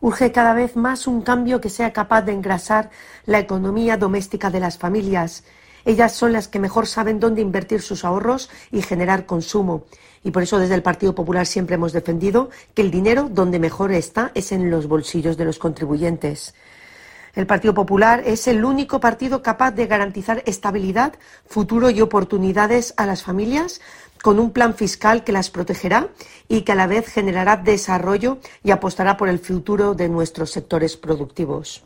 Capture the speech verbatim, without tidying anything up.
Urge cada vez más un cambio que sea capaz de engrasar la economía doméstica de las familias. Ellas son las que mejor saben dónde invertir sus ahorros y generar consumo. Y por eso desde el Partido Popular siempre hemos defendido que el dinero donde mejor está es en los bolsillos de los contribuyentes. El Partido Popular es el único partido capaz de garantizar estabilidad, futuro y oportunidades a las familias con un plan fiscal que las protegerá y que a la vez generará desarrollo y apostará por el futuro de nuestros sectores productivos.